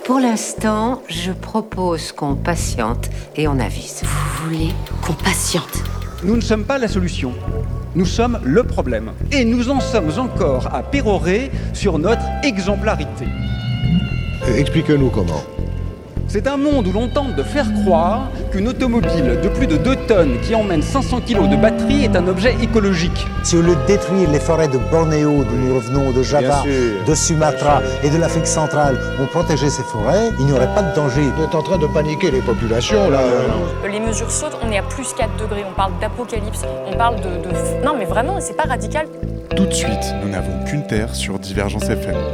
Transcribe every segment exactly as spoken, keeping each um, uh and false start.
Pour l'instant, je propose qu'on patiente et on avise. Vous voulez qu'on patiente? Nous ne sommes pas la solution. Nous sommes le problème. Et nous en sommes encore à pérorer sur notre exemplarité. Euh, Expliquez-nous comment. C'est un monde où l'on tente de faire croire qu'une automobile de plus de deux tonnes qui emmène cinq cents kilos de batterie est un objet écologique. Si au lieu de détruire les forêts de Bornéo, d'où nous revenons, de Java, de Sumatra et de l'Afrique centrale, on protégeait ces forêts, il n'y aurait pas de danger. Vous êtes en train de paniquer les populations, là. Les mesures sautent, on est à plus quatre degrés, on parle d'apocalypse, on parle de, de... Non mais vraiment, c'est pas radical. Tout de suite, nous n'avons qu'une terre sur Divergence F M.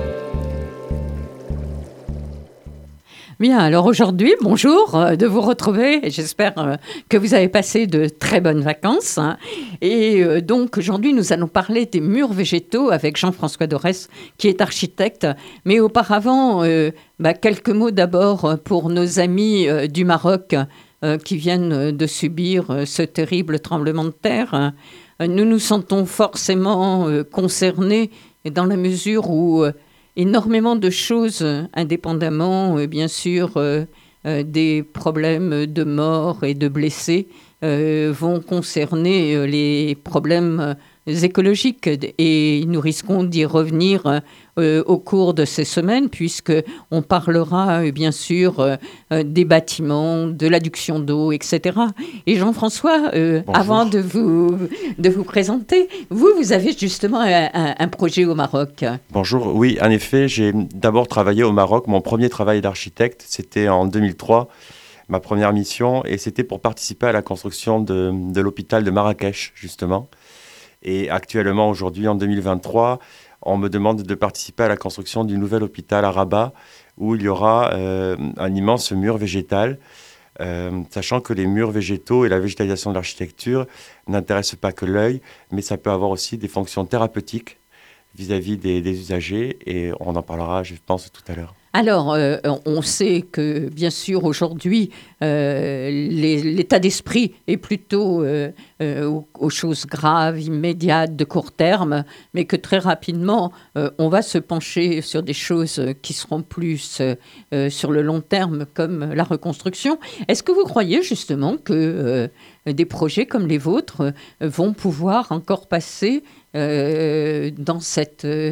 Bien, alors aujourd'hui, bonjour euh, de vous retrouver. J'espère euh, que vous avez passé de très bonnes vacances. Hein. Et euh, donc aujourd'hui, nous allons parler des murs végétaux avec Jean-François Dorès, qui est architecte. Mais auparavant, euh, bah, quelques mots d'abord pour nos amis euh, du Maroc euh, qui viennent de subir euh, ce terrible tremblement de terre. Nous nous sentons forcément euh, concernés dans la mesure où... Euh, énormément de choses, indépendamment, euh, bien sûr, euh, euh, des problèmes de mort et de blessés, euh, vont concerner euh, les problèmes euh, écologiques. Et nous risquons d'y revenir euh, au cours de ces semaines, puisqu'on parlera, euh, bien sûr, euh, euh, des bâtiments, de l'adduction d'eau, et cetera. Et Jean-François, euh, avant de vous, de vous présenter, vous, vous avez justement un, un, un projet au Maroc. Bonjour, oui, en effet, j'ai d'abord travaillé au Maroc. Mon premier travail d'architecte, c'était en deux mille trois, ma première mission, et c'était pour participer à la construction de, de l'hôpital de Marrakech, justement. Et actuellement, aujourd'hui, en deux mille vingt-trois, on me demande de participer à la construction du nouvel hôpital à Rabat, où il y aura euh, un immense mur végétal, euh, sachant que les murs végétaux et la végétalisation de l'architecture n'intéressent pas que l'œil, mais ça peut avoir aussi des fonctions thérapeutiques vis-à-vis des, des usagers, et on en parlera, je pense, tout à l'heure. Alors, euh, on sait que, bien sûr, aujourd'hui, euh, les, l'état d'esprit est plutôt euh, euh, aux, aux choses graves, immédiates, de court terme, mais que très rapidement, euh, on va se pencher sur des choses qui seront plus euh, sur le long terme, comme la reconstruction. Est-ce que vous croyez justement que euh, des projets comme les vôtres euh, vont pouvoir encore passer euh, dans cette, euh,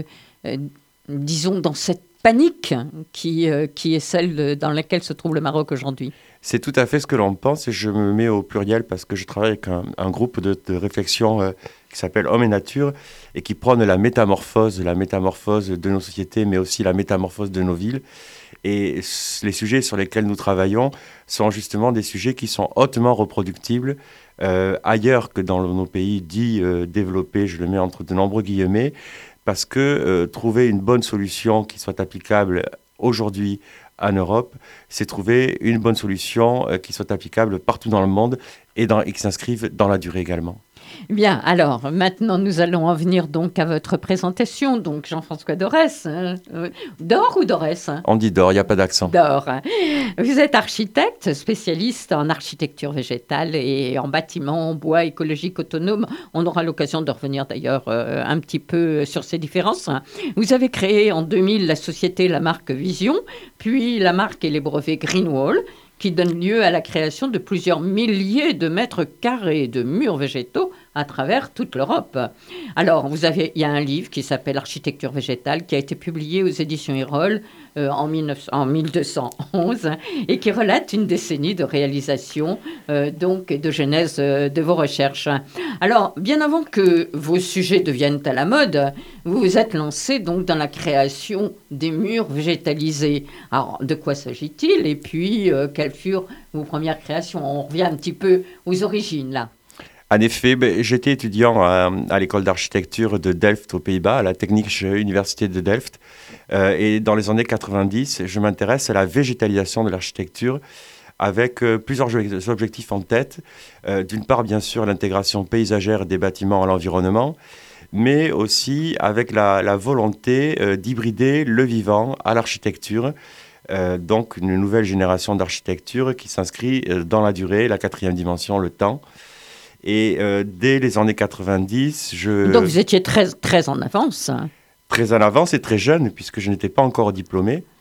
disons, dans cette panique qui, euh, qui est celle dans laquelle se trouve le Maroc aujourd'hui? C'est tout à fait ce que l'on pense, et je me mets au pluriel parce que je travaille avec un, un groupe de, de réflexion euh, qui s'appelle Homme et Nature et qui prône la métamorphose, la métamorphose de nos sociétés, mais aussi la métamorphose de nos villes. Et les sujets sur lesquels nous travaillons sont justement des sujets qui sont hautement reproductibles euh, ailleurs que dans nos pays dits euh, développés, je le mets entre de nombreux guillemets, parce que euh, trouver une bonne solution qui soit applicable aujourd'hui en Europe, c'est trouver une bonne solution euh, qui soit applicable partout dans le monde et, dans, et qui s'inscrive dans la durée également. Bien, alors maintenant nous allons en venir donc à votre présentation. Donc Jean-François Dorès, hein, euh, Dor ou Dorès hein? On dit Dor, il n'y a pas d'accent. Dor. Vous êtes architecte, spécialiste en architecture végétale et en bâtiments, en bois écologique autonome. On aura l'occasion de revenir d'ailleurs euh, un petit peu sur ces différences. Vous avez créé en deux mille la société, la marque Vision, puis la marque et les brevets Greenwall, qui donne lieu à la création de plusieurs milliers de mètres carrés de murs végétaux à travers toute l'Europe. Alors, vous avez, il y a un livre qui s'appelle Architecture végétale, qui a été publié aux éditions Erol euh, en, mille neuf cents, en mille deux cent onze et qui relate une décennie de réalisation euh, donc, et de genèse euh, de vos recherches. Alors, bien avant que vos sujets deviennent à la mode, vous vous êtes lancé donc dans la création des murs végétalisés. Alors, de quoi s'agit-il? Et puis, euh, quelles furent vos premières créations? On revient un petit peu aux origines, là. En effet, ben, j'étais étudiant à, à l'école d'architecture de Delft aux Pays-Bas, à la Technische Université de Delft. Euh, et dans les années quatre-vingt-dix, je m'intéresse à la végétalisation de l'architecture avec euh, plusieurs objectifs en tête. Euh, d'une part, bien sûr, l'intégration paysagère des bâtiments à l'environnement, mais aussi avec la, la volonté euh, d'hybrider le vivant à l'architecture. Euh, donc, une nouvelle génération d'architecture qui s'inscrit euh, dans la durée, la quatrième dimension, le temps. Et euh, dès les années quatre-vingt-dix, je... Donc vous étiez très, très en avance. Très en avance et très jeune, puisque je n'étais pas encore diplômé.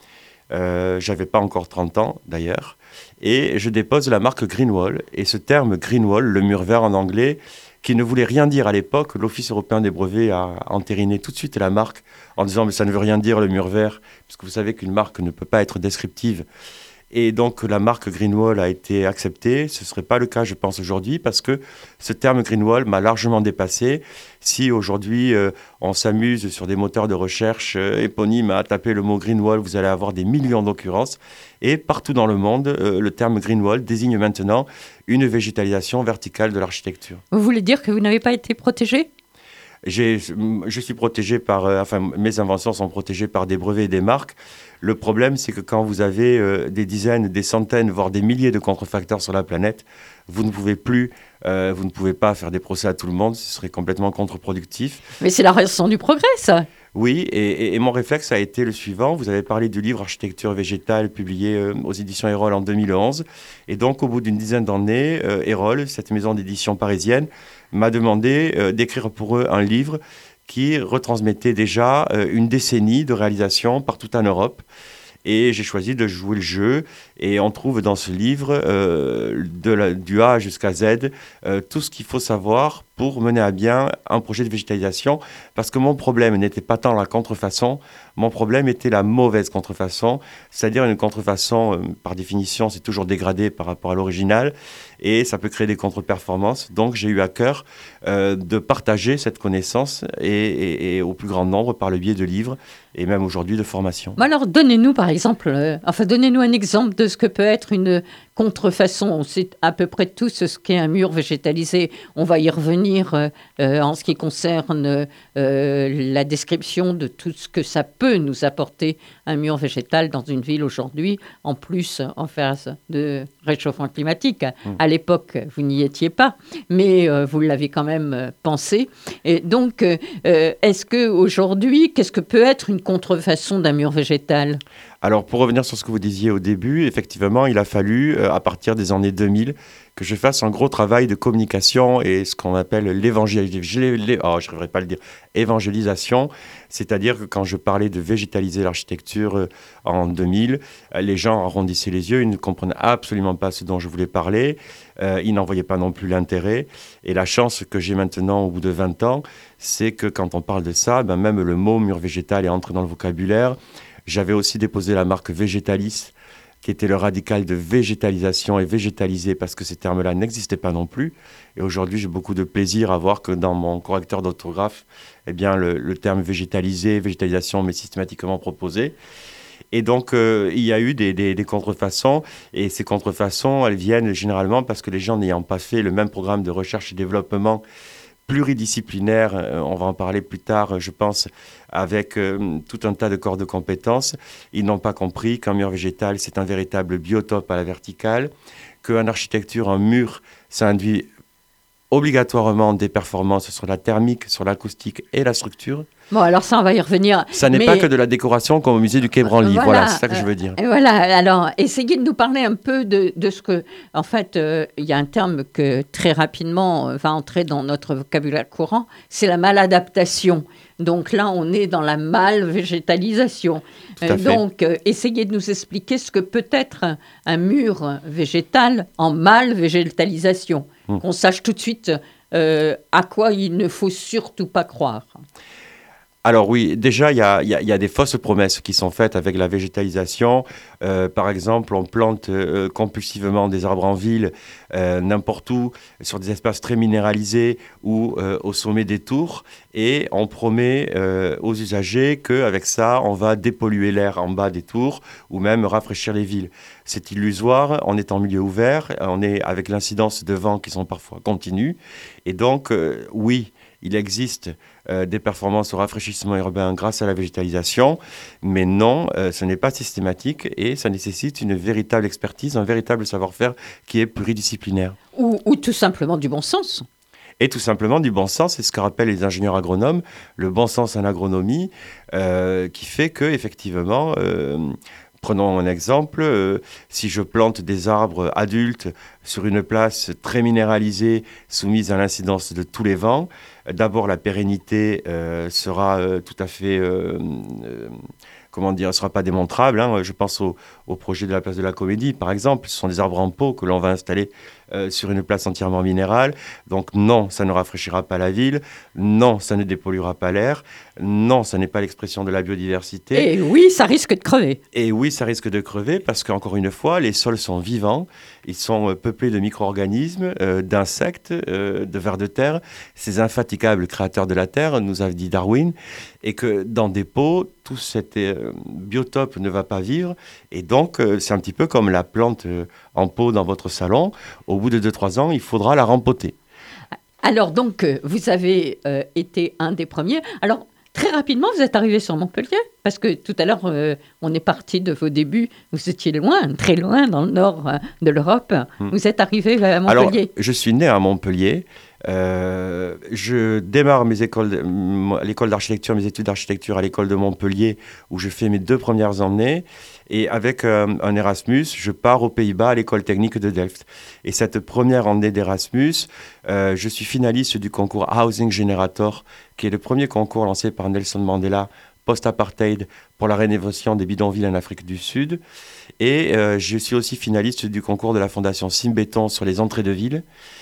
Euh, j'avais pas encore trente ans d'ailleurs. Et je dépose la marque Greenwall. Et ce terme Greenwall, le mur vert en anglais, qui ne voulait rien dire à l'époque, l'Office européen des brevets a entériné tout de suite la marque en disant « mais ça ne veut rien dire le mur vert », puisque vous savez qu'une marque ne peut pas être descriptive. Et donc la marque Greenwall a été acceptée. Ce ne serait pas le cas, je pense, aujourd'hui, parce que ce terme Greenwall m'a largement dépassé. Si aujourd'hui euh, on s'amuse sur des moteurs de recherche euh, éponymes à taper le mot Greenwall, vous allez avoir des millions d'occurrences. Et partout dans le monde, euh, le terme Greenwall désigne maintenant une végétalisation verticale de l'architecture. Vous voulez dire que vous n'avez pas été protégé ? J'ai, je suis protégé par, euh, enfin, mes inventions sont protégées par des brevets et des marques. Le problème, c'est que quand vous avez euh, des dizaines, des centaines, voire des milliers de contrefacteurs sur la planète, vous ne pouvez plus, euh, vous ne pouvez pas faire des procès à tout le monde, ce serait complètement contre-productif. Mais c'est la raison du progrès, ça. Oui, et, et, et mon réflexe a été le suivant. Vous avez parlé du livre Architecture végétale publié euh, aux éditions Erol en deux mille onze. Et donc, au bout d'une dizaine d'années, euh, Erol, cette maison d'édition parisienne, m'a demandé euh, d'écrire pour eux un livre qui retransmettait déjà euh, une décennie de réalisation partout en Europe. Et j'ai choisi de jouer le jeu. Et on trouve dans ce livre, euh, de la, du A jusqu'à Z, euh, tout ce qu'il faut savoir pour mener à bien un projet de végétalisation. Parce que mon problème n'était pas tant la contrefaçon, mon problème était la mauvaise contrefaçon. C'est-à-dire une contrefaçon, euh, par définition, c'est toujours dégradé par rapport à l'original. Et ça peut créer des contre-performances. Donc j'ai eu à cœur euh, de partager cette connaissance et, et, et au plus grand nombre par le biais de livres et même aujourd'hui de formations. Mais alors donnez-nous par exemple, euh, enfin donnez-nous un exemple de ce que peut être une contrefaçon. On sait à peu près tous ce qu'est un mur végétalisé. On va y revenir euh, euh, en ce qui concerne euh, la description de tout ce que ça peut nous apporter un mur végétal dans une ville aujourd'hui, en plus en phase de réchauffement climatique. Mmh. À l'époque, vous n'y étiez pas, mais euh, vous l'avez quand même euh, pensé. Et donc, euh, est-ce qu'aujourd'hui, qu'est-ce que peut être une contrefaçon d'un mur végétal ? Alors, pour revenir sur ce que vous disiez au début, effectivement, il a fallu, euh, à partir des années deux mille, que je fasse un gros travail de communication et ce qu'on appelle l'évangélisation, oh, je n'arriverai pas à le dire, évangélisation, c'est-à-dire que quand je parlais de végétaliser l'architecture euh, en deux mille, euh, les gens arrondissaient les yeux, ils ne comprenaient absolument pas ce dont je voulais parler, euh, ils n'en voyaient pas non plus l'intérêt. Et la chance que j'ai maintenant au bout de vingt ans, c'est que quand on parle de ça, ben, même le mot mur végétal est entré dans le vocabulaire. J'avais aussi déposé la marque Végétalis, qui était le radical de végétalisation et végétaliser, parce que ces termes-là n'existaient pas non plus. Et aujourd'hui, j'ai beaucoup de plaisir à voir que dans mon correcteur d'orthographe, eh bien, le, le terme végétaliser, végétalisation m'est systématiquement proposé. Et donc, euh, il y a eu des, des, des contrefaçons. Et ces contrefaçons, elles viennent généralement parce que les gens n'ayant pas fait le même programme de recherche et développement pluridisciplinaire, euh, on va en parler plus tard, je pense, avec euh, tout un tas de corps de compétences. Ils n'ont pas compris qu'un mur végétal, c'est un véritable biotope à la verticale, qu'en architecture, un mur, ça induit obligatoirement des performances sur la thermique, sur l'acoustique et la structure. Bon, alors ça, on va y revenir. Ça n'est mais... pas que de la décoration comme au musée du Quai Branly. Voilà, voilà c'est ça que euh, je veux dire. Voilà, alors, essayez de nous parler un peu de, de ce que... En fait, euh, il y a un terme que très rapidement euh, va entrer dans notre vocabulaire courant, c'est la maladaptation. Donc là, on est dans la mal-végétalisation. Euh, donc, euh, essayez de nous expliquer ce que peut être un, un mur végétal en mal-végétalisation. Hum. Qu'on sache tout de suite euh, à quoi il ne faut surtout pas croire. Alors oui, déjà, il y a, y, a, y a des fausses promesses qui sont faites avec la végétalisation. Euh, par exemple, on plante euh, compulsivement des arbres en ville, euh, n'importe où, sur des espaces très minéralisés ou euh, au sommet des tours. Et on promet euh, aux usagers qu'avec ça, on va dépolluer l'air en bas des tours ou même rafraîchir les villes. C'est illusoire, on est en milieu ouvert, on est avec l'incidence de vents qui sont parfois continues. Et donc, euh, oui, il existe euh, des performances au rafraîchissement urbain grâce à la végétalisation, mais non, euh, ce n'est pas systématique et ça nécessite une véritable expertise, un véritable savoir-faire qui est pluridisciplinaire. Ou, ou tout simplement du bon sens. Et tout simplement du bon sens, c'est ce que rappellent les ingénieurs agronomes, le bon sens en agronomie, euh, qui fait que effectivement, euh, prenons un exemple, euh, si je plante des arbres adultes sur une place très minéralisée, soumise à l'incidence de tous les vents, d'abord la pérennité euh, sera euh, tout à fait, euh, euh, comment dire, ne sera pas démontrable. Hein. Je pense au, au projet de la place de la Comédie, par exemple. Ce sont des arbres en pot que l'on va installer euh, sur une place entièrement minérale. Donc non, ça ne rafraîchira pas la ville. Non, ça ne dépolluera pas l'air. Non, ça n'est pas l'expression de la biodiversité. Et oui, ça risque de crever. Et oui, ça risque de crever parce qu'encore une fois, les sols sont vivants. Ils sont euh, peuplés de micro-organismes, euh, d'insectes, euh, de vers de terre. Ces infatigables créateurs de la Terre, nous a dit Darwin, et que dans des pots, tout cet euh, biotope ne va pas vivre. Et donc, euh, c'est un petit peu comme la plante euh, en pot dans votre salon. Au bout de deux trois ans, il faudra la rempoter. Alors donc, euh, vous avez euh, été un des premiers. Alors, très rapidement, vous êtes arrivé sur Montpellier, parce que tout à l'heure, euh, on est parti de vos débuts. Vous étiez loin, très loin, dans le nord euh, de l'Europe. Hmm. Vous êtes arrivé à Montpellier. Alors, je suis né à Montpellier. Euh, je démarre mes écoles, de, l'école d'architecture, mes études d'architecture à l'école de Montpellier, où je fais mes deux premières années. Et avec euh, un Erasmus, je pars aux Pays-Bas à l'école technique de Delft. Et cette première année d'Erasmus, euh, je suis finaliste du concours Housing Generator, qui est le premier concours lancé par Nelson Mandela post-apartheid pour la rénovation des bidonvilles en Afrique du Sud. Et euh, je suis aussi finaliste du concours de la fondation Simbéton sur les entrées de ville.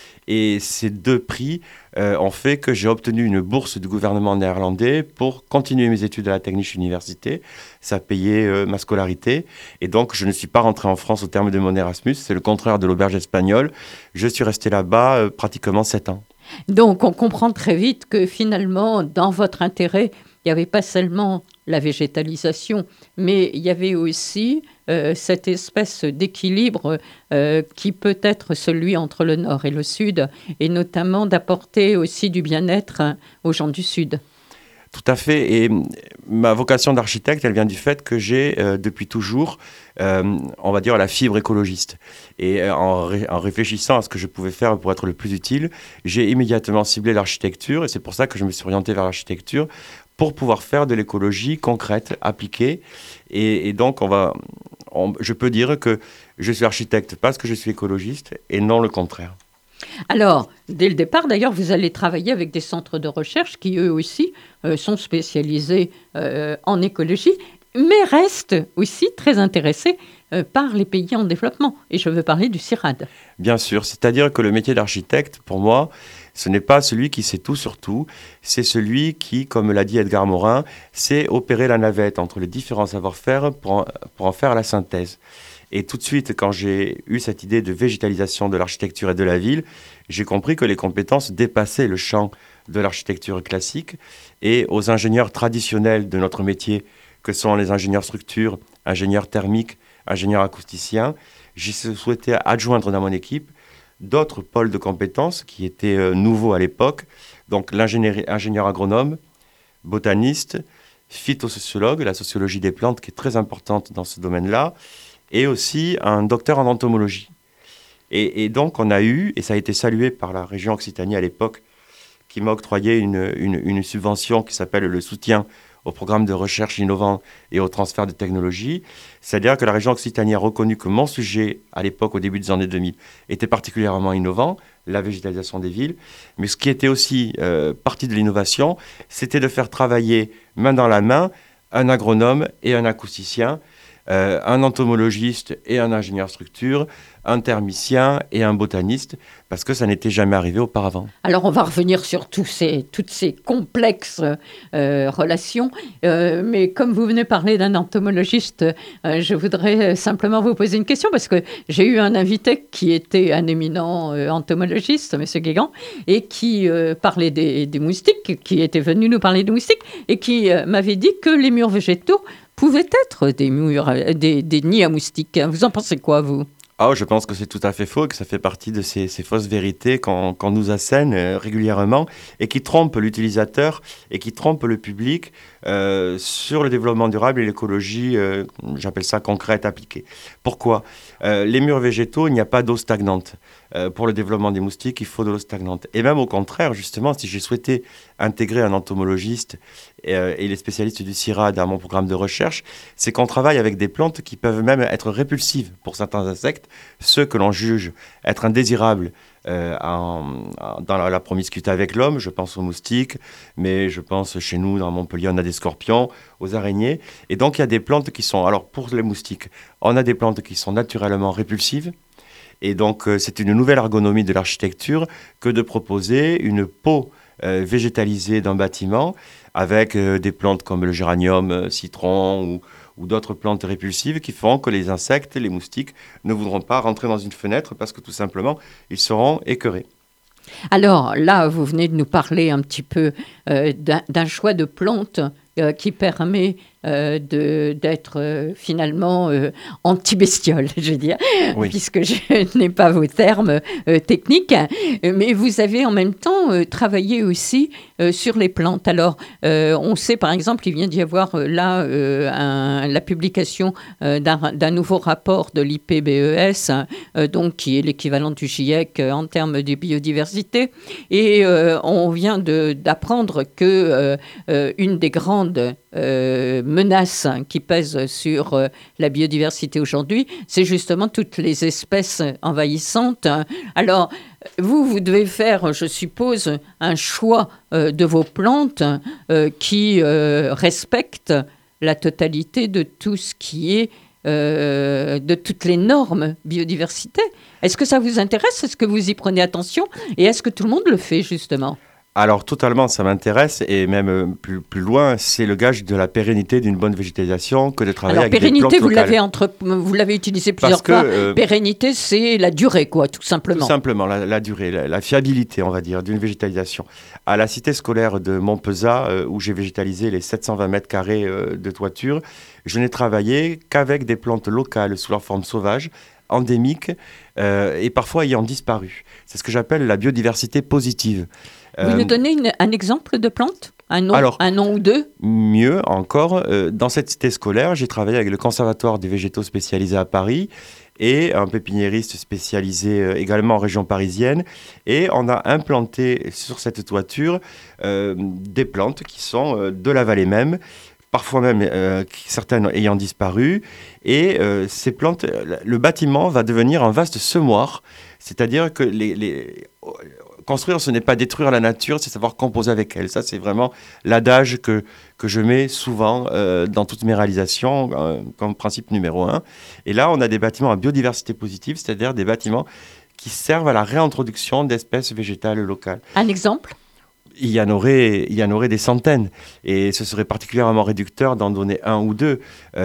Et ces deux prix euh, ont fait que j'ai obtenu une bourse du gouvernement néerlandais pour continuer mes études à la Technische Université. Ça payait euh, ma scolarité. Et donc, je ne suis pas rentré en France au terme de mon Erasmus. C'est le contraire de l'auberge espagnole. Je suis resté là-bas euh, pratiquement sept ans. Donc, on comprend très vite que finalement, dans votre intérêt, il n'y avait pas seulement la végétalisation, mais il y avait aussi euh, cette espèce d'équilibre euh, qui peut être celui entre le nord et le sud, et notamment d'apporter aussi du bien-être hein, aux gens du sud. Tout à fait. Et ma vocation d'architecte, elle vient du fait que j'ai, euh, depuis toujours, euh, on va dire, la fibre écologiste. Et euh, en, ré- en réfléchissant à ce que je pouvais faire pour être le plus utile, j'ai immédiatement ciblé l'architecture, et c'est pour ça que je me suis orienté vers l'architecture, pour pouvoir faire de l'écologie concrète, appliquée. Et, et donc, on va, on, je peux dire que je suis architecte parce que je suis écologiste, et non le contraire. Alors, dès le départ, d'ailleurs, vous allez travailler avec des centres de recherche qui, eux aussi, euh, sont spécialisés euh, en écologie, mais restent aussi très intéressés euh, par les pays en développement. Et je veux parler du CIRAD. Bien sûr, c'est-à-dire que le métier d'architecte, pour moi, ce n'est pas celui qui sait tout sur tout, c'est celui qui, comme l'a dit Edgar Morin, sait opérer la navette entre les différents savoir-faire pour en, pour en faire la synthèse. Et tout de suite, quand j'ai eu cette idée de végétalisation de l'architecture et de la ville, j'ai compris que les compétences dépassaient le champ de l'architecture classique et aux ingénieurs traditionnels de notre métier, que sont les ingénieurs structures, ingénieurs thermiques, ingénieurs acousticiens, j'ai souhaité adjoindre dans mon équipe d'autres pôles de compétences qui étaient euh, nouveaux à l'époque, donc l'ingénieur agronome, botaniste, phytosociologue, la sociologie des plantes qui est très importante dans ce domaine-là, et aussi un docteur en entomologie. Et, et donc, on a eu, et ça a été salué par la région Occitanie à l'époque, qui m'a octroyé une, une, une subvention qui s'appelle le soutien au programme de recherche innovant et au transfert de technologie. C'est-à-dire que la région Occitanie a reconnu que mon sujet, à l'époque, au début des années deux mille, était particulièrement innovant, la végétalisation des villes. Mais ce qui était aussi euh, partie de l'innovation, c'était de faire travailler main dans la main un agronome et un acousticien, Euh, un entomologiste et un ingénieur structure, un thermicien et un botaniste, parce que ça n'était jamais arrivé auparavant. Alors, on va revenir sur tous ces, toutes ces complexes euh, relations, euh, mais comme vous venez parler d'un entomologiste, euh, je voudrais simplement vous poser une question, parce que j'ai eu un invité qui était un éminent euh, entomologiste, M. Guégan, et qui euh, parlait des, des moustiques, qui était venu nous parler des moustiques, et qui euh, m'avait dit que les murs végétaux pouvaient être des, murs, des, des nids à moustiques. Vous en pensez quoi, vous ? Ah, je pense que c'est tout à fait faux et que ça fait partie de ces, ces fausses vérités qu'on, qu'on nous assène euh, régulièrement et qui trompent l'utilisateur et qui trompent le public euh, sur le développement durable et l'écologie, euh, j'appelle ça concrète, appliquée. Pourquoi ? euh, Les murs végétaux, il n'y a pas d'eau stagnante. euh, pour le développement des moustiques, il faut de l'eau stagnante. Et même au contraire, justement, si j'ai souhaité intégrer un entomologiste et, euh, et les spécialistes du CIRAD à mon programme de recherche, c'est qu'on travaille avec des plantes qui peuvent même être répulsives pour certains insectes, ceux que l'on juge être indésirables euh, en, en, dans la, la promiscuité avec l'homme. Je pense aux moustiques, mais je pense chez nous, dans Montpellier, on a des scorpions, aux araignées. Et donc, il y a des plantes qui sont... Alors, pour les moustiques, on a des plantes qui sont naturellement répulsives. Et donc, euh, c'est une nouvelle ergonomie de l'architecture que de proposer une peau euh, végétalisée d'un bâtiment avec euh, des plantes comme le géranium, euh, citron ou, ou d'autres plantes répulsives qui font que les insectes, les moustiques, ne voudront pas rentrer dans une fenêtre parce que tout simplement, ils seront écœurés. Alors là, vous venez de nous parler un petit peu euh, d'un, d'un choix de plantes euh, qui permet euh, de, d'être euh, finalement euh, anti-bestiole, je veux dire, oui. Puisque je n'ai pas vos termes euh, techniques, mais vous avez en même temps euh, travaillé aussi euh, sur les plantes. Alors, euh, on sait par exemple, il vient d'y avoir euh, là euh, un, la publication euh, d'un, d'un nouveau rapport de l'I P B E S, euh, donc qui est l'équivalent du GIEC euh, en termes de biodiversité, et euh, on vient de, d'apprendre que euh, euh, une des grandes euh, menaces qui pèsent sur euh, la biodiversité aujourd'hui, c'est justement toutes les espèces envahissantes. Alors, vous, vous devez faire, je suppose, un choix euh, de vos plantes euh, qui euh, respectent la totalité de tout ce qui est, euh, de toutes les normes biodiversité. Est-ce que ça vous intéresse ? Est-ce que vous y prenez attention ? Et est-ce que tout le monde le fait, justement ? Alors, totalement, ça m'intéresse, et même plus, plus loin, c'est le gage de la pérennité d'une bonne végétalisation que de travailler Alors, avec des plantes locales. Alors, pérennité, vous l'avez, vous l'avez utilisé plusieurs Parce fois. Que, euh, pérennité, c'est la durée, quoi, tout simplement. Tout simplement, la, la durée, la, la fiabilité, on va dire, d'une végétalisation. À la cité scolaire de Montpezat, euh, où j'ai végétalisé les sept cent vingt mètres carrés euh, de toiture, je n'ai travaillé qu'avec des plantes locales sous leur forme sauvage, endémiques, euh, et parfois ayant disparu. C'est ce que j'appelle la biodiversité positive. Vous euh, nous donnez une, un exemple de plante ? Un nom, alors, un nom ou deux ? Mieux encore, euh, dans cette cité scolaire, j'ai travaillé avec le Conservatoire des végétaux spécialisé à Paris et un pépiniériste spécialisé euh, également en région parisienne. Et on a implanté sur cette toiture euh, des plantes qui sont euh, de la vallée même, parfois même euh, certaines ayant disparu. Et euh, ces plantes, le bâtiment va devenir un vaste semoir, c'est-à-dire que les... les construire, ce n'est pas détruire la nature, c'est savoir composer avec elle. Ça, c'est vraiment l'adage que, que je mets souvent euh, dans toutes mes réalisations euh, comme principe numéro un. Et là, on a des bâtiments à biodiversité positive, c'est-à-dire des bâtiments qui servent à la réintroduction d'espèces végétales locales. Un exemple ? Il y en aurait, il y en aurait des centaines. Et ce serait particulièrement réducteur d'en donner un ou deux.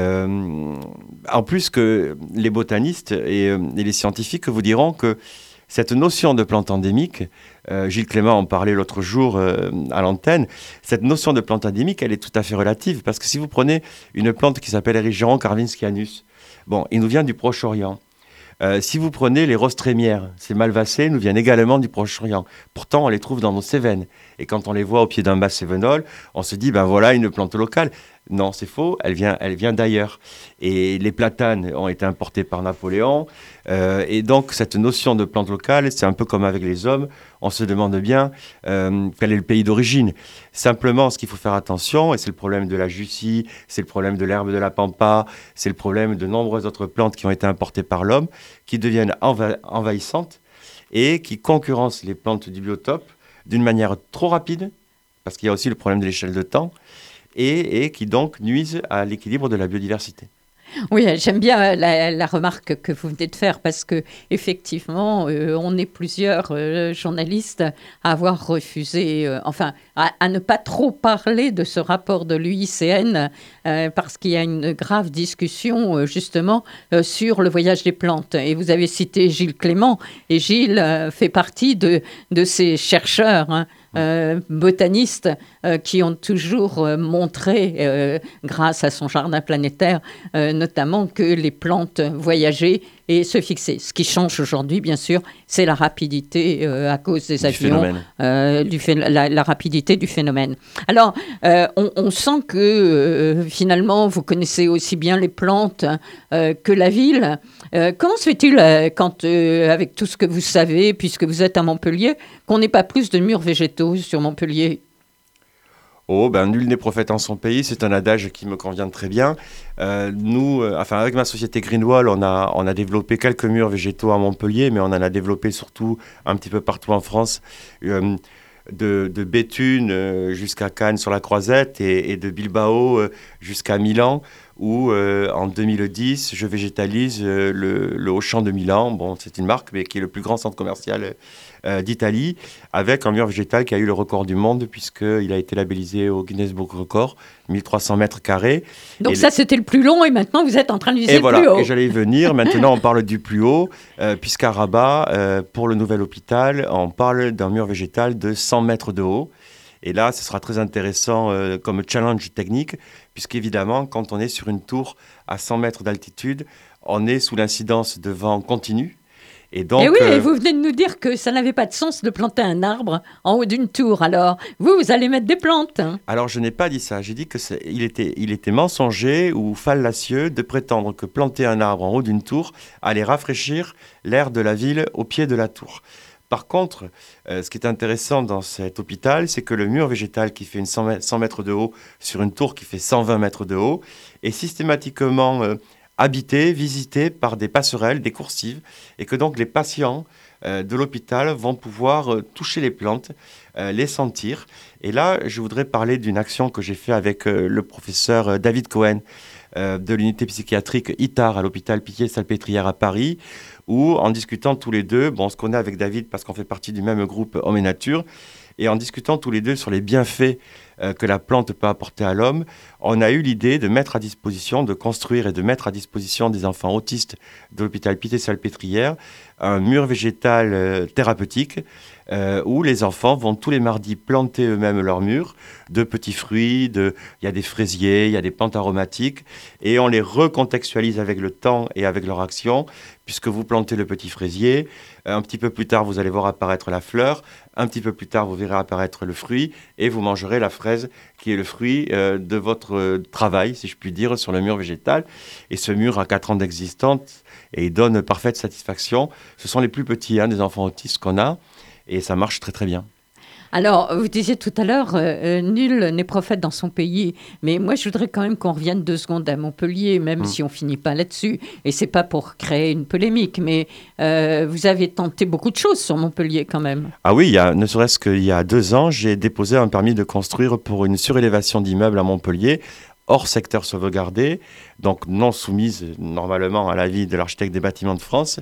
Euh, en plus que les botanistes et, et les scientifiques vous diront que cette notion de plante endémique, euh, Gilles Clément en parlait l'autre jour euh, à l'antenne, cette notion de plante endémique, elle est tout à fait relative, parce que si vous prenez une plante qui s'appelle Erigeron carvinscianus, bon, il nous vient du Proche-Orient. Euh, si vous prenez les roses trémières, ces malvacées nous viennent également du Proche-Orient. Pourtant, on les trouve dans nos Cévennes. Et quand on les voit au pied d'un bas cévenol, on se dit, ben voilà, une plante locale. Non, c'est faux, elle vient, elle vient d'ailleurs. Et les platanes ont été importés par Napoléon. Euh, et donc, cette notion de plante locale, c'est un peu comme avec les hommes. On se demande bien euh, quel est le pays d'origine. Simplement, ce qu'il faut faire attention, et c'est le problème de la jussie, c'est le problème de l'herbe de la pampa, c'est le problème de nombreuses autres plantes qui ont été importées par l'homme, qui deviennent enva- envahissantes et qui concurrencent les plantes du biotope d'une manière trop rapide, parce qu'il y a aussi le problème de l'échelle de temps, et, et qui donc nuisent à l'équilibre de la biodiversité. Oui, j'aime bien la, la remarque que vous venez de faire parce que effectivement, euh, on est plusieurs euh, journalistes à avoir refusé, euh, enfin, à, à ne pas trop parler de ce rapport de l'U I C N euh, parce qu'il y a une grave discussion euh, justement euh, sur le voyage des plantes. Et vous avez cité Gilles Clément, et Gilles euh, fait partie de, de ces chercheurs, hein, Euh, botanistes euh, qui ont toujours euh, montré, euh, grâce à son jardin planétaire, euh, notamment que les plantes voyageaient et se fixer. Ce qui change aujourd'hui, bien sûr, c'est la rapidité euh, à cause des Du avions, euh, du phé- la, la rapidité du phénomène. Alors, euh, on, on sent que euh, finalement, vous connaissez aussi bien les plantes euh, que la ville. Euh, comment se fait-il, euh, quand, euh, avec tout ce que vous savez, puisque vous êtes à Montpellier, qu'on n'ait pas plus de murs végétaux sur Montpellier ? Oh, ben nul n'est prophète en son pays, c'est un adage qui me convient très bien. Euh, nous, euh, enfin avec ma société Greenwall, on a, on a développé quelques murs végétaux à Montpellier, mais on en a développé surtout un petit peu partout en France, euh, de, de Béthune euh, jusqu'à Cannes sur la Croisette et, et de Bilbao euh, jusqu'à Milan, où euh, en deux mille dix, je végétalise euh, le, le Auchan de Milan. Bon, c'est une marque, mais qui est le plus grand centre commercial euh, d'Italie, avec un mur végétal qui a eu le record du monde, puisqu'il a été labellisé au Guinness Book Record, mille trois cents mètres carrés. Donc et ça, le... c'était le plus long, et maintenant, vous êtes en train de viser et le voilà, plus haut. Et j'allais y venir. Maintenant, on parle du plus haut, euh, puisqu'à Rabat, euh, pour le nouvel hôpital, on parle d'un mur végétal de cent mètres de haut. Et là, ce sera très intéressant euh, comme challenge technique, puisqu'évidemment, quand on est sur une tour à cent mètres d'altitude, on est sous l'incidence de vent continu. Et donc, et oui, euh, et vous venez de nous dire que ça n'avait pas de sens de planter un arbre en haut d'une tour. Alors, vous, vous allez mettre des plantes. Hein. Alors, je n'ai pas dit ça. J'ai dit qu'il était, il était mensonger ou fallacieux de prétendre que planter un arbre en haut d'une tour allait rafraîchir l'air de la ville au pied de la tour. Par contre, euh, ce qui est intéressant dans cet hôpital, c'est que le mur végétal qui fait une cent mètres de haut sur une tour qui fait cent vingt mètres de haut est systématiquement euh, habité, visité par des passerelles, des coursives, et que donc les patients euh, de l'hôpital vont pouvoir euh, toucher les plantes, euh, les sentir. Et là, je voudrais parler d'une action que j'ai faite avec euh, le professeur euh, David Cohen euh, de l'unité psychiatrique I T A R à l'hôpital Pitié-Salpêtrière à Paris, où en discutant tous les deux, bon, on se connaît avec David parce qu'on fait partie du même groupe Homme et Nature, et en discutant tous les deux sur les bienfaits euh, que la plante peut apporter à l'homme, on a eu l'idée de mettre à disposition, de construire et de mettre à disposition des enfants autistes de l'hôpital Pitié-Salpêtrière un mur végétal euh, thérapeutique euh, où les enfants vont tous les mardis planter eux-mêmes leurs murs de petits fruits, de... il y a des fraisiers, il y a des plantes aromatiques, et on les recontextualise avec le temps et avec leur action, puisque vous plantez le petit fraisier, un petit peu plus tard vous allez voir apparaître la fleur, un petit peu plus tard vous verrez apparaître le fruit, et vous mangerez la fraise qui est le fruit euh, de votre euh, travail, si je puis dire, sur le mur végétal. Et ce mur a quatre ans d'existence et il donne parfaite satisfaction. Ce sont les plus petits hein, des enfants autistes qu'on a, et ça marche très très bien. Alors, vous disiez tout à l'heure, euh, nul n'est prophète dans son pays. Mais moi, je voudrais quand même qu'on revienne deux secondes à Montpellier, même mmh. si on finit pas là-dessus. Et c'est pas pour créer une polémique, mais euh, vous avez tenté beaucoup de choses sur Montpellier quand même. Ah oui, il y a, ne serait-ce qu'il y a deux ans, j'ai déposé un permis de construire pour une surélévation d'immeubles à Montpellier, hors secteur sauvegardé, donc non soumise normalement à l'avis de l'architecte des bâtiments de France.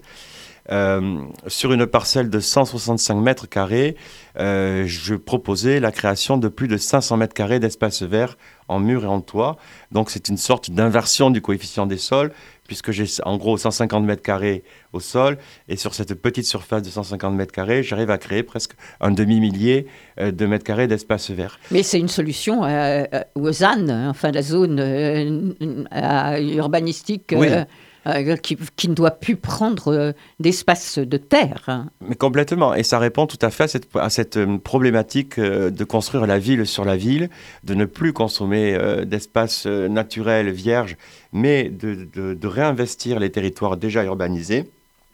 Euh, sur une parcelle de cent soixante-cinq mètres carrés, euh, je proposais la création de plus de cinq cents mètres carrés d'espace vert en mur et en toit. Donc c'est une sorte d'inversion du coefficient des sols, puisque j'ai en gros cent cinquante mètres carrés au sol, et sur cette petite surface de cent cinquante mètres carrés, j'arrive à créer presque un demi-millier euh, de mètres carrés d'espace vert. Mais c'est une solution euh, aux Z A N, enfin la zone euh, euh, urbanistique. Euh, oui. Euh, qui, qui ne doit plus prendre euh, d'espace de terre. Hein. Mais complètement, et ça répond tout à fait à cette, à cette euh, problématique euh, de construire la ville sur la ville, de ne plus consommer euh, d'espace euh, naturel vierge, mais de, de, de réinvestir les territoires déjà urbanisés.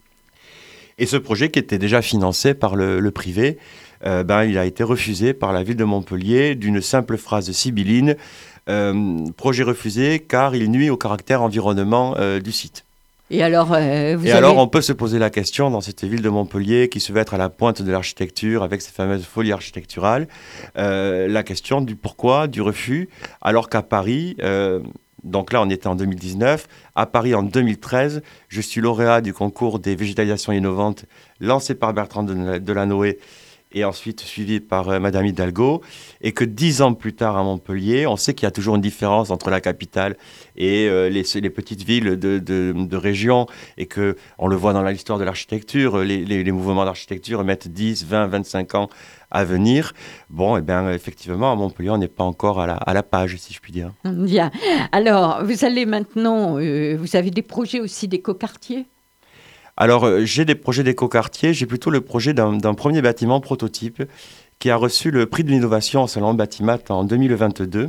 Et ce projet qui était déjà financé par le, le privé, euh, ben, il a été refusé par la ville de Montpellier d'une simple phrase sibylline. Euh, projet refusé car il nuit au caractère environnement euh, du site. Et alors, euh, vous Et avez... alors, on peut se poser la question dans cette ville de Montpellier qui se veut être à la pointe de l'architecture avec ses fameuses folies architecturales, euh, la question du pourquoi, du refus, alors qu'à Paris, euh, donc là on était en deux mille dix-neuf, à Paris en deux mille treize, je suis lauréat du concours des végétalisations innovantes lancé par Bertrand Delanoë et ensuite suivi par euh, Madame Hidalgo, et que dix ans plus tard à Montpellier, on sait qu'il y a toujours une différence entre la capitale et euh, les, les petites villes de, de, de région, et qu'on le voit dans l'histoire de l'architecture, les, les, les mouvements d'architecture mettent dix, vingt, vingt-cinq ans à venir. Bon, et eh bien effectivement, à Montpellier, on n'est pas encore à la, à la page, si je puis dire. Bien. Alors, vous allez maintenant, euh, vous avez des projets aussi d'écoquartiers ? Alors, euh, j'ai des projets d'écoquartier. J'ai plutôt le projet d'un, d'un premier bâtiment prototype qui a reçu le prix de l'innovation au Salon Batimat en deux mille vingt-deux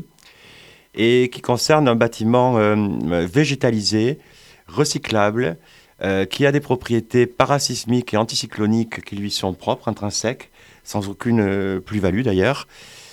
et qui concerne un bâtiment euh, végétalisé, recyclable, euh, qui a des propriétés parasismiques et anticycloniques qui lui sont propres, intrinsèques, sans aucune euh, plus-value d'ailleurs.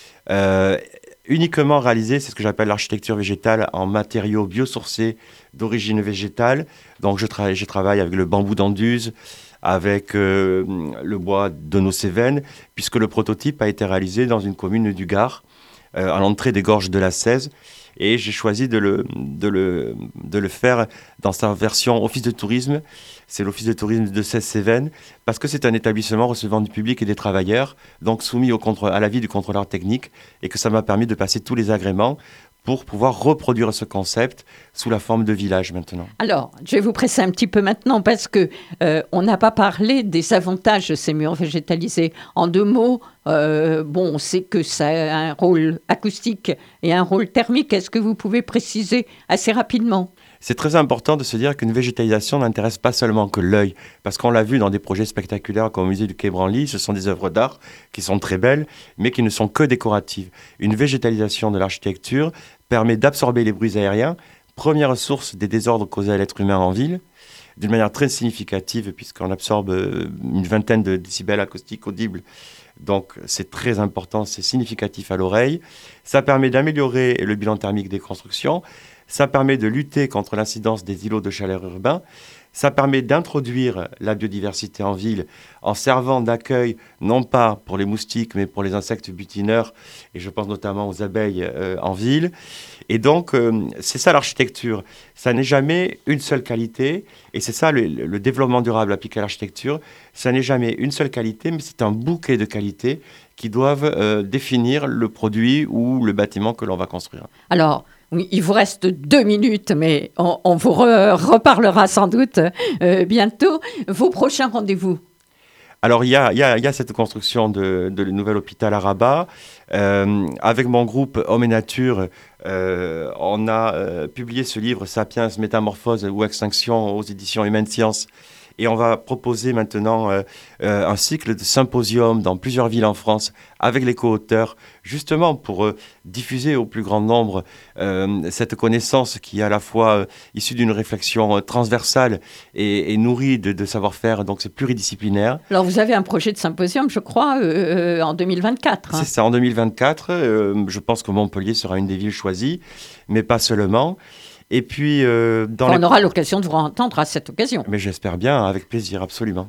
Euh, uniquement réalisé, c'est ce que j'appelle l'architecture végétale en matériaux biosourcés d'origine végétale. Donc je, tra- je travaille avec le bambou d'Anduze, avec euh, le bois de nos Cévennes, puisque le prototype a été réalisé dans une commune du Gard, euh, à l'entrée des gorges de la Cèze. Et j'ai choisi de le, de, le, de le faire dans sa version office de tourisme. C'est l'office de tourisme de Cèze-Cévennes, parce que c'est un établissement recevant du public et des travailleurs, donc soumis au contrôle, à l'avis du contrôleur technique, et que ça m'a permis de passer tous les agréments pour pouvoir reproduire ce concept sous la forme de village maintenant. Alors, je vais vous presser un petit peu maintenant parce que euh, on n'a pas parlé des avantages de ces murs végétalisés. En deux mots, euh, bon, on sait que ça a un rôle acoustique et un rôle thermique. Est-ce que vous pouvez préciser assez rapidement ? C'est très important de se dire qu'une végétalisation n'intéresse pas seulement que l'œil, parce qu'on l'a vu dans des projets spectaculaires comme au musée du Quai Branly, ce sont des œuvres d'art qui sont très belles, mais qui ne sont que décoratives. Une végétalisation de l'architecture permet d'absorber les bruits aériens, première source des désordres causés à l'être humain en ville, d'une manière très significative, puisqu'on absorbe une vingtaine de décibels acoustiques audibles. Donc c'est très important, c'est significatif à l'oreille. Ça permet d'améliorer le bilan thermique des constructions. Ça permet de lutter contre l'incidence des îlots de chaleur urbains. Ça permet d'introduire la biodiversité en ville en servant d'accueil, non pas pour les moustiques, mais pour les insectes butineurs, et je pense notamment aux abeilles euh, en ville. Et donc, euh, c'est ça l'architecture. Ça n'est jamais une seule qualité, et c'est ça le, le développement durable appliqué à l'architecture. Ça n'est jamais une seule qualité, mais c'est un bouquet de qualités qui doivent euh, définir le produit ou le bâtiment que l'on va construire. Alors, oui, il vous reste deux minutes, mais on, on vous re- reparlera sans doute euh, bientôt. Vos prochains rendez-vous ? Alors, il y a, y a, y a cette construction de, de le nouvel hôpital à Rabat. Euh, avec mon groupe Homme et Nature, euh, on a euh, publié ce livre « Sapiens, Métamorphose ou Extinction » aux éditions Humaine Science. Et on va proposer maintenant euh, euh, un cycle de symposiums dans plusieurs villes en France avec les co-auteurs, justement pour euh, diffuser au plus grand nombre euh, cette connaissance qui est à la fois euh, issue d'une réflexion euh, transversale et, et nourrie de, de savoir-faire, donc c'est pluridisciplinaire. Alors vous avez un projet de symposium, je crois, euh, en deux mille vingt-quatre. Hein. C'est ça, en deux mille vingt-quatre. Euh, je pense que Montpellier sera une des villes choisies, mais pas seulement. Et puis, euh, dans enfin, les... on aura l'occasion de vous entendre à cette occasion. Mais j'espère bien, avec plaisir, absolument.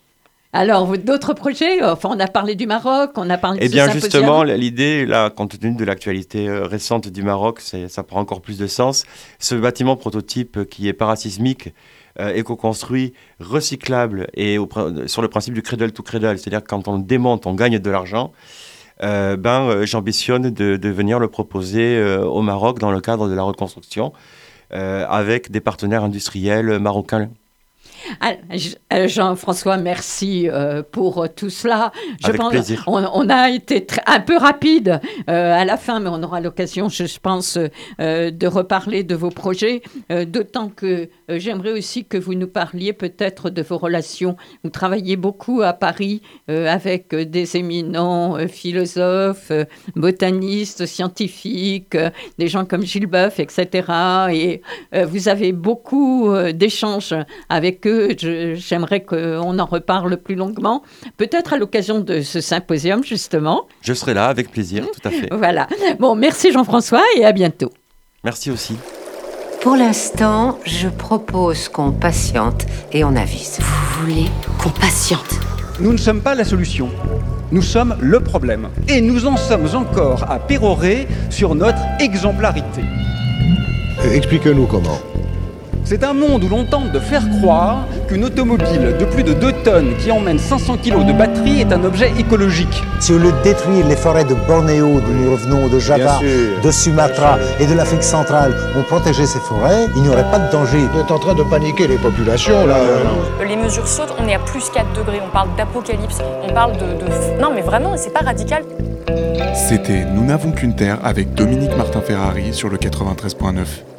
Alors, d'autres projets ? Enfin, on a parlé du Maroc, on a parlé de Eh ce bien, symposium. justement, l'idée, là, compte tenu de l'actualité euh, récente du Maroc, c'est, ça prend encore plus de sens. Ce bâtiment prototype qui est parasismique, euh, éco-construit, recyclable et au, sur le principe du cradle to cradle, c'est-à-dire que quand on le démonte, on gagne de l'argent. Euh, ben, euh, j'ambitionne de, de venir le proposer euh, au Maroc dans le cadre de la reconstruction. Euh, avec des partenaires industriels marocains. Jean-François, merci euh, pour tout cela. Je Avec pense, plaisir. On, on a été tr- un peu rapide euh, à la fin, mais on aura l'occasion, je, je pense, euh, de reparler de vos projets. Euh, d'autant que euh, j'aimerais aussi que vous nous parliez peut-être de vos relations. Vous travaillez beaucoup à Paris euh, avec euh, des éminents euh, philosophes, euh, botanistes, scientifiques, euh, des gens comme Gilles Boeuf, et cetera. Et euh, vous avez beaucoup euh, d'échanges avec eux. Je, j'aimerais qu'on en reparle plus longuement, peut-être à l'occasion de ce symposium, justement. Je serai là, avec plaisir, tout à fait. Voilà. Bon, merci Jean-François et à bientôt. Merci aussi. Pour l'instant, je propose qu'on patiente et on avise. Vous voulez qu'on patiente ? Nous ne sommes pas la solution. Nous sommes le problème. Et nous en sommes encore à pérorer sur notre exemplarité. Euh, Expliquez-nous comment. C'est un monde où l'on tente de faire croire qu'une automobile de plus de deux tonnes qui emmène cinq cents kilos de batterie est un objet écologique. Si au lieu de détruire les forêts de Bornéo, d'où nous revenons, de Java, de Sumatra et de l'Afrique centrale, on protégeait ces forêts, il n'y aurait pas de danger. Vous êtes en train de paniquer les populations, là. Les mesures sautent, on est à plus quatre degrés, on parle d'apocalypse, on parle de, de... Non mais vraiment, c'est pas radical. C'était Nous n'avons qu'une terre avec Dominique Martin-Ferrari sur le quatre-vingt-treize point neuf.